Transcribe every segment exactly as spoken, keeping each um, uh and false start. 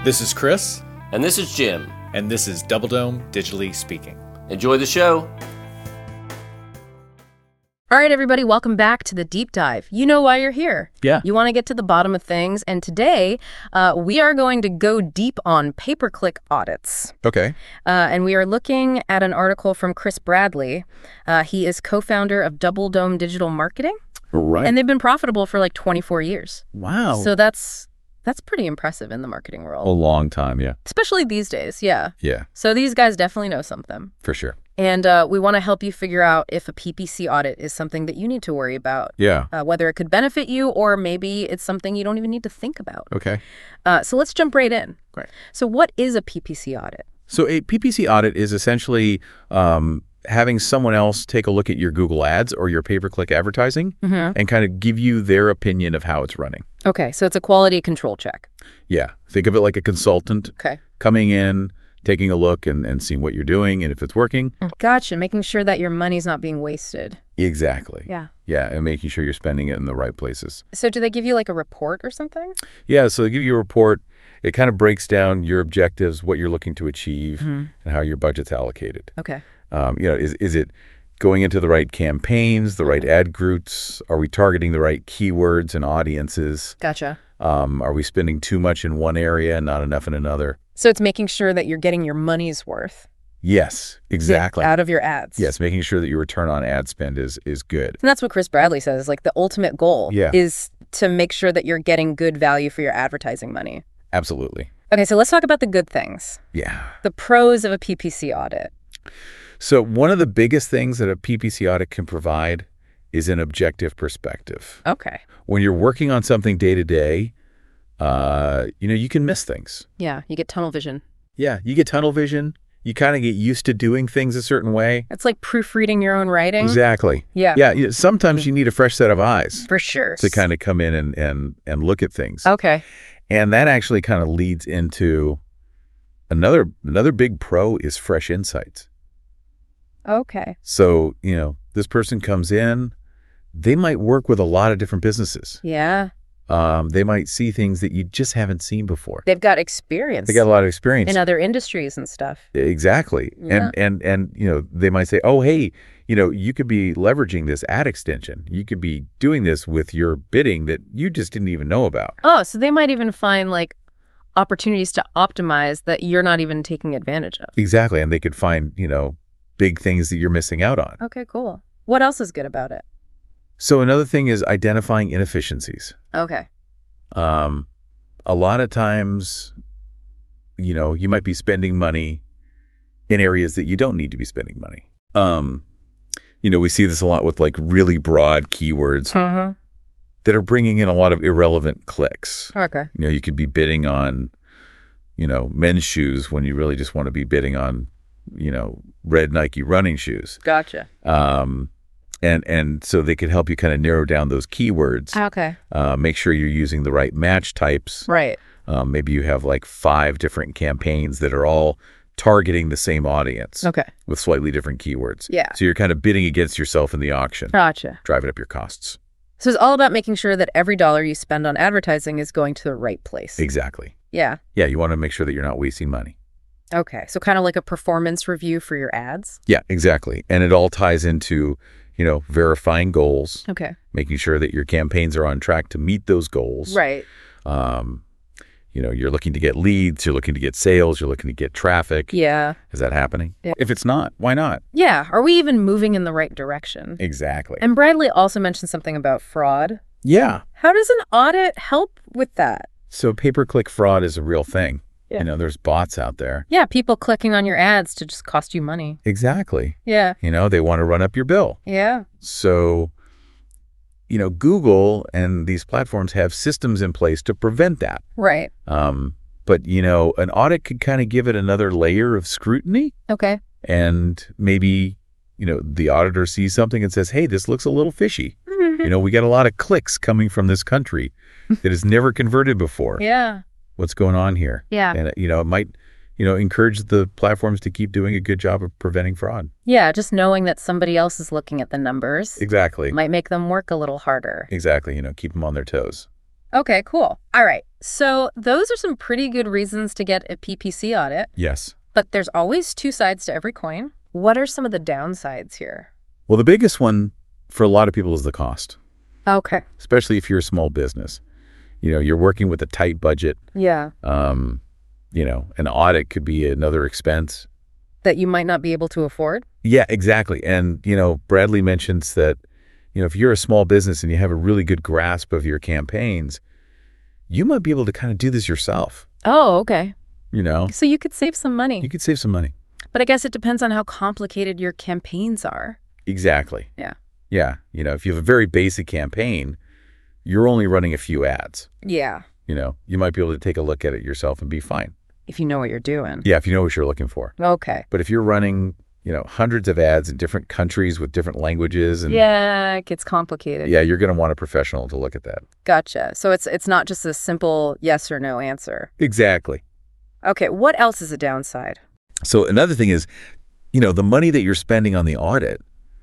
This is Chris. And this is Jim. And this is Double Dome Digitally Speaking. Enjoy the show. All right, everybody, welcome back to the Deep Dive. You know why you're here. Yeah. You want to get to the bottom of things. And today, uh, we are going to go deep on pay-per-click audits. Okay. Uh, and we are looking at an article from Chris Bradley. Uh, he is co-founder of Double Dome Digital Marketing. Right. And they've been profitable for like twenty-four years. Wow. So that's that's pretty impressive in the marketing world. A long time, yeah. Especially these days, yeah. Yeah, So these guys definitely know something. for sure. And uh, we want to help you figure out if a P P C audit is something that you need to worry about. Yeah, Uh, whether it could benefit you or maybe it's something you don't even need to think about. okay. Uh, so let's jump right in. Great. So what is a P P C audit? So a P P C audit is essentially um, having someone else take a look at your Google Ads or your pay-per-click advertising Mm-hmm. and kind of give you their opinion of how it's running. Okay, so it's a quality control check. Yeah, think of it like a consultant Okay. coming in, taking a look and, and seeing what you're doing and if it's working. Gotcha, making sure that your money's not being wasted. Exactly. Yeah. Yeah, and making sure you're spending it in the right places. So do they give you like a report or something? Yeah, so they give you a report. It kind of breaks down your objectives, what you're looking to achieve, Mhm. and how your budget's allocated. Okay. Um, you know, is is it going into the right campaigns, the right ad groups? Are we targeting the right keywords and audiences? Gotcha. Um, are we spending too much in one area and not enough in another? So it's making sure that you're getting your money's worth Yes, exactly. out of your ads. Yes, making sure that your return on ad spend is is good. And that's what Chris Bradley says, like the ultimate goal Yeah. is to make sure that you're getting good value for your advertising money. Absolutely. Okay, so let's talk about the good things. Yeah. The pros of a P P C audit. So one of the biggest things that a P P C audit can provide is an objective perspective. Okay. When you're working on something day to day, uh, you know, you can miss things. Yeah, you get tunnel vision. Yeah, you get tunnel vision. You kind of get used to doing things a certain way. It's like proofreading your own writing. Exactly. Yeah. Yeah, you- sometimes you need a fresh set of eyes For sure. to kind of come in and, and, and look at things. Okay. And that actually kind of leads into another another big pro is fresh insights. Okay. So, you know, this person comes in, they might work with a lot of different businesses. Yeah. Um, they might see things that you just haven't seen before. They've got experience They got a lot of experience. in other industries and stuff. Exactly. Yeah. And, and, and, you know, they might say, oh, hey, you know, you could be leveraging this ad extension. You could be doing this with your bidding that you just didn't even know about. Oh, so they might even find like opportunities to optimize that you're not even taking advantage of. Exactly. And they could find, you know, big things that you're missing out on. Okay, cool. What else is good about it? So another thing is identifying inefficiencies. Okay. Um, a lot of times, you know, you might be spending money in areas that you don't need to be spending money. Um, you know, we see this a lot with like really broad keywords Uh-huh. that are bringing in a lot of irrelevant clicks. Okay. You know, you could be bidding on, you know, men's shoes when you really just want to be bidding on, you know, red Nike running shoes. Gotcha. Um, and and so they could help you kind of narrow down those keywords. Okay. Uh, make sure you're using the right match types. Right. Um, maybe you have like five different campaigns that are all targeting the same audience Okay. with slightly different keywords. Yeah. So you're kind of bidding against yourself in the auction, Gotcha. driving up your costs. So it's all about making sure that every dollar you spend on advertising is going to the right place. Exactly. Yeah. Yeah, you want to make sure that you're not wasting money. Okay. So kind of like a performance review for your ads. Yeah, exactly. And it all ties into, you know, verifying goals, Okay. making sure that your campaigns are on track to meet those goals. Right. Um, you know, you're looking to get leads, you're looking to get sales, you're looking to get traffic. Yeah. Is that happening? Yeah. If it's not, why not? Yeah. Are we even moving in the right direction? Exactly. And Bradley also mentioned something about fraud. Yeah. How does an audit help with that? So pay-per-click fraud is a real thing. Yeah. You know, there's bots out there. Yeah, people clicking on your ads to just cost you money. Exactly. Yeah. You know, they want to run up your bill. Yeah. So, you know, Google and these platforms have systems in place to prevent that. Right. Um, but, you know, an audit could kind of give it another layer of scrutiny, Okay. and maybe, you know, the auditor sees something and says, hey, this looks a little fishy. You know, we got a lot of clicks coming from this country that has never converted before. Yeah. What's going on here? Yeah. And, you know, it might, you know, encourage the platforms to keep doing a good job of preventing fraud. Yeah, just knowing that somebody else is looking at the numbers Exactly. might make them work a little harder. Exactly. You know, keep them on their toes. Okay, cool. All right. So those are some pretty good reasons to get a P P C audit, Yes. but there's always two sides to every coin. What are some of the downsides here? Well, the biggest one for a lot of people is the cost, Okay. especially if you're a small business. You know, you're working with a tight budget. Yeah. Um, you know, an audit could be another expense. That you might not be able to afford? Yeah, exactly. And, you know, Bradley mentions that, you know, if you're a small business and you have a really good grasp of your campaigns, you might be able to kind of do this yourself, Oh, okay. you know? So you could save some money. You could save some money. But I guess it depends on how complicated your campaigns are. Exactly. Yeah. Yeah. You know, if you have a very basic campaign, you're only running a few ads. Yeah. You know, you might be able to take a look at it yourself and be fine. If you know what you're doing. Yeah, if you know what you're looking for. Okay. But if you're running, you know, hundreds of ads in different countries with different languages and Yeah, it gets complicated. yeah, you're going to want a professional to look at that. Gotcha. So it's it's not just a simple yes or no answer. Exactly. Okay, what else is a downside? So another thing is, you know, the money that you're spending on the audit,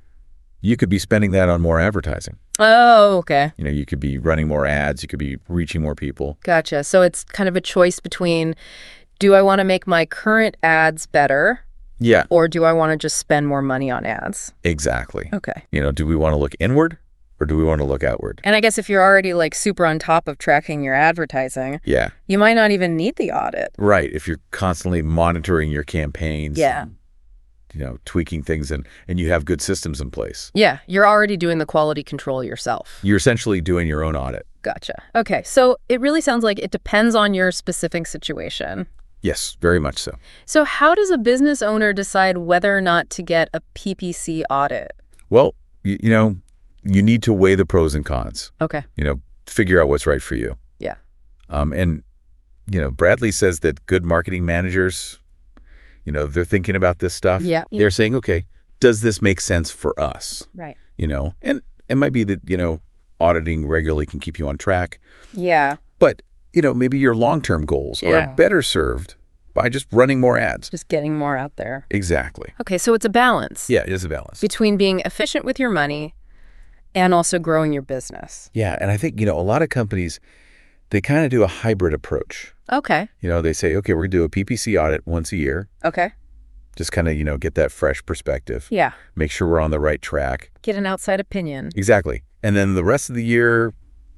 you could be spending that on more advertising. Oh, okay. You know, you could be running more ads, you could be reaching more people. Gotcha. So it's kind of a choice between, do I want to make my current ads better Yeah, or do I want to just spend more money on ads? exactly. Okay. You know, do we want to look inward or do we want to look outward? And I guess if you're already like super on top of tracking your advertising, Yeah, you might not even need the audit. right. If you're constantly monitoring your campaigns, Yeah. and, you know, tweaking things and, and you have good systems in place, Yeah, you're already doing the quality control yourself. you're essentially doing your own audit. Gotcha. Okay, so it really sounds like it depends on your specific situation. Yes, very much so. So how does a business owner decide whether or not to get a P P C audit? Well, you, you know, you need to weigh the pros and cons, Okay. you know, figure out what's right for you. Yeah. Um, and, you know, Bradley says that good marketing managers, you know, they're thinking about this stuff. Yeah. They're saying, okay, does this make sense for us? Right. You know, and it might be that, you know, auditing regularly can keep you on track. Yeah. But, you know, maybe your long-term goals Yeah. are better served by just running more ads. Just getting more out there. Exactly. Okay, so it's a balance Yeah, it is a balance. between being efficient with your money and also growing your business. Yeah, and I think, you know, a lot of companies, they kind of do a hybrid approach. Okay. You know, they say, okay, we're going to do a P P C audit once a year. Okay. Just kind of, you know, get that fresh perspective. Yeah. Make sure we're on the right track. Get an outside opinion. Exactly. And then the rest of the year,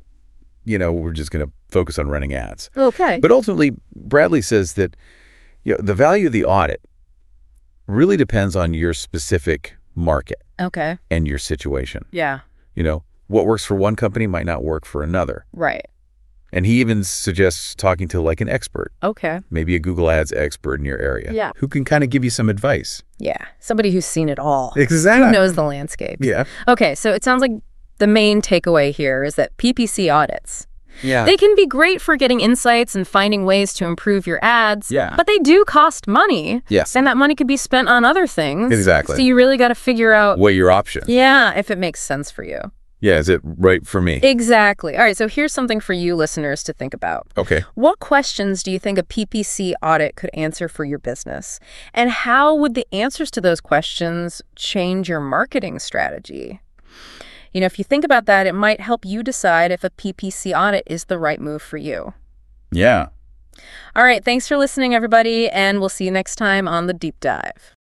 you know, we're just going to focus on running ads. Okay. But ultimately, Bradley says that, you know, the value of the audit really depends on your specific market Okay. and your situation. Yeah. You know, what works for one company might not work for another. Right. And he even suggests talking to like an expert, Okay. maybe a Google Ads expert in your area, Yeah. who can kind of give you some advice. Yeah. Somebody who's seen it all. Exactly. Who knows the landscape. Yeah. Okay, so it sounds like the main takeaway here is that P P C audits, Yeah. they can be great for getting insights and finding ways to improve your ads. Yeah. But they do cost money. Yes. And that money could be spent on other things. Exactly. So you really got to figure out, Weigh your options. yeah, if it makes sense for you. Yeah. Is it right for me? Exactly. All right, so here's something for you listeners to think about. Okay. What questions do you think a P P C audit could answer for your business? And how would the answers to those questions change your marketing strategy? You know, if you think about that, it might help you decide if a P P C audit is the right move for you. Yeah. All right, thanks for listening, everybody, and we'll see you next time on The Deep Dive.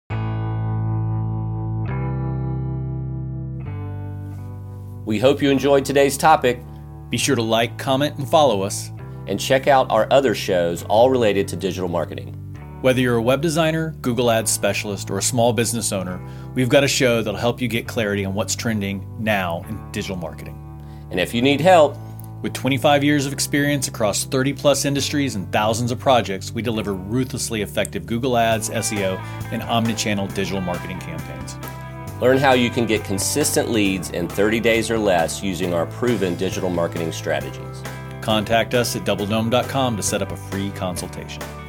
We hope you enjoyed today's topic Be sure to like, comment, and follow us. and check out our other shows, all related to digital marketing. Whether you're a web designer, Google Ads specialist, or a small business owner, we've got a show that'll help you get clarity on what's trending now in digital marketing. And if you need help, With twenty-five years of experience across thirty plus industries and thousands of projects, we deliver ruthlessly effective Google Ads, S E O, and omnichannel digital marketing campaigns. learn how you can get consistent leads in thirty days or less using our proven digital marketing strategies. Contact us at double dome dot com to set up a free consultation.